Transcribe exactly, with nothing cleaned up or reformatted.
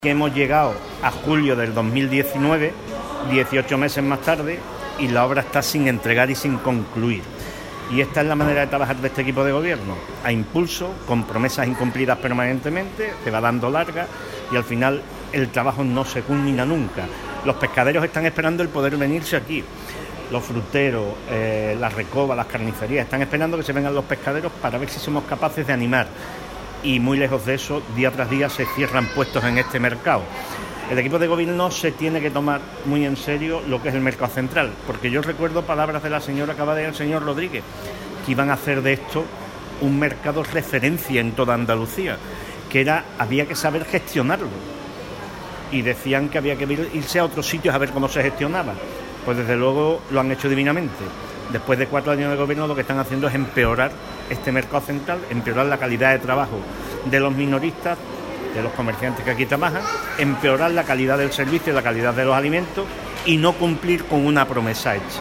Hemos llegado a julio del dos mil diecinueve, dieciocho meses más tarde, y la obra está sin entregar y sin concluir. Y esta es la manera de trabajar de este equipo de gobierno, a impulso, con promesas incumplidas permanentemente, se va dando larga y al final el trabajo no se culmina nunca. Los pescaderos están esperando el poder venirse aquí, los fruteros, eh, las recobas, las carnicerías, están esperando que se vengan los pescaderos para ver si somos capaces de animar. Y muy lejos de eso, día tras día se cierran puestos en este mercado. El equipo de gobierno se tiene que tomar muy en serio lo que es el mercado central, porque yo recuerdo palabras de la señora Cabada y el señor Rodríguez, que iban a hacer de esto un mercado referencia en toda Andalucía, que era había que saber gestionarlo. Y decían que había que irse a otros sitios a ver cómo se gestionaba. Pues desde luego lo han hecho divinamente. Después de cuatro años de gobierno lo que están haciendo es empeorar este mercado central, empeorar la calidad de trabajo de los minoristas, de los comerciantes que aquí trabajan, empeorar la calidad del servicio y la calidad de los alimentos y no cumplir con una promesa hecha.